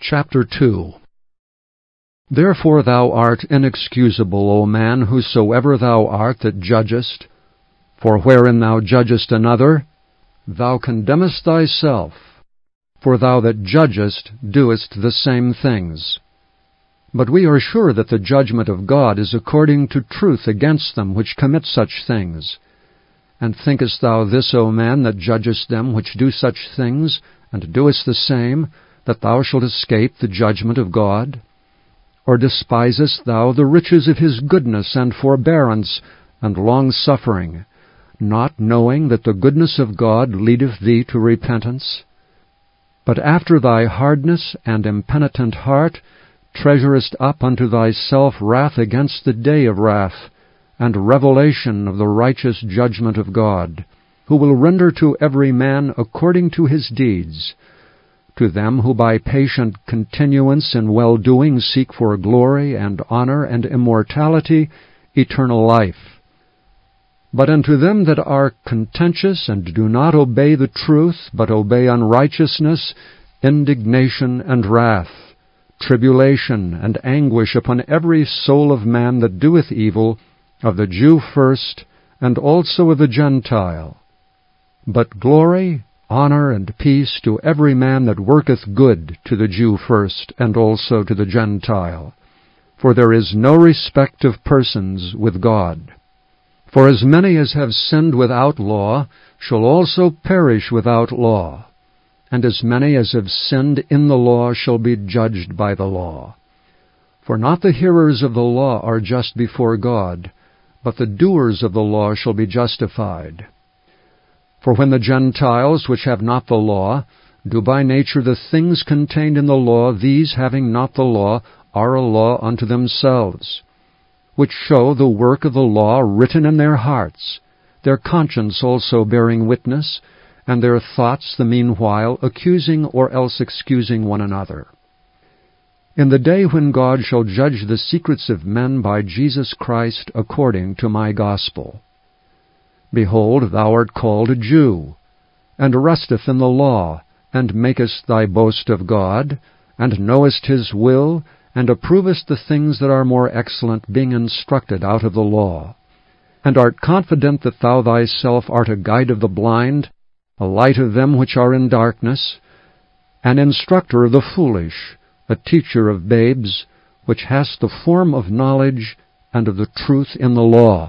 Chapter 2. Therefore thou art inexcusable, O man, whosoever thou art that judgest. For wherein thou judgest another, thou condemnest thyself. For thou that judgest doest the same things. But we are sure that the judgment of God is according to truth against them which commit such things. And thinkest thou this, O man, that judgest them which do such things, and doest the same, that thou shalt escape the judgment of God? Or despisest thou the riches of his goodness and forbearance and long-suffering, not knowing that the goodness of God leadeth thee to repentance? But after thy hardness and impenitent heart treasurest up unto thyself wrath against the day of wrath, and revelation of the righteous judgment of God, who will render to every man according to his deeds, to them who by patient continuance in well-doing seek for glory and honor and immortality, eternal life. But unto them that are contentious and do not obey the truth, but obey unrighteousness, indignation and wrath, tribulation and anguish upon every soul of man that doeth evil, of the Jew first, and also of the Gentile. But glory, honor, and peace to every man that worketh good, to the Jew first, and also to the Gentile. For there is no respect of persons with God. For as many as have sinned without law shall also perish without law, and as many as have sinned in the law shall be judged by the law. For not the hearers of the law are just before God, but the doers of the law shall be justified. For when the Gentiles, which have not the law, do by nature the things contained in the law, these, having not the law, are a law unto themselves, which show the work of the law written in their hearts, their conscience also bearing witness, and their thoughts the meanwhile accusing or else excusing one another. In the day when God shall judge the secrets of men by Jesus Christ according to my gospel. Behold, thou art called a Jew, and resteth in the law, and makest thy boast of God, and knowest his will, and approvest the things that are more excellent, being instructed out of the law, and art confident that thou thyself art a guide of the blind, a light of them which are in darkness, an instructor of the foolish, a teacher of babes, which hast the form of knowledge and of the truth in the law.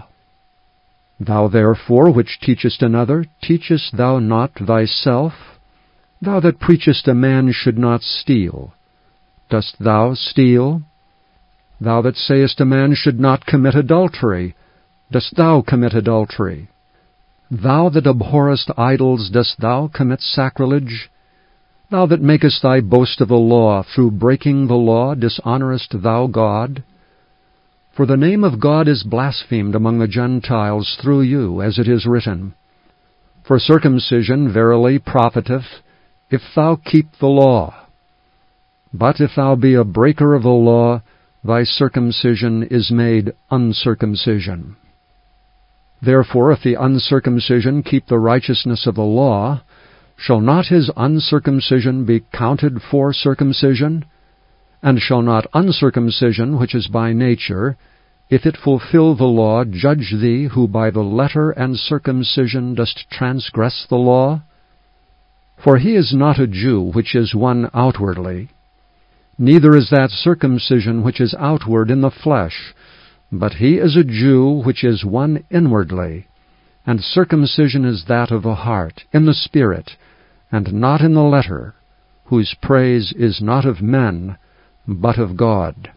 Thou therefore which teachest another, teachest thou not thyself? Thou that preachest a man should not steal, dost thou steal? Thou that sayest a man should not commit adultery, dost thou commit adultery? Thou that abhorrest idols, dost thou commit sacrilege? Thou that makest thy boast of the law, through breaking the law dishonorest thou God? For the name of God is blasphemed among the Gentiles through you, as it is written, For circumcision verily profiteth, if thou keep the law. But if thou be a breaker of the law, thy circumcision is made uncircumcision. Therefore, if the uncircumcision keep the righteousness of the law, shall not his uncircumcision be counted for circumcision? And shall not uncircumcision, which is by nature, if it fulfill the law, judge thee, who by the letter and circumcision dost transgress the law? For he is not a Jew which is one outwardly, neither is that circumcision which is outward in the flesh, but he is a Jew which is one inwardly, and circumcision is that of the heart, in the spirit, and not in the letter, whose praise is not of men, but of God.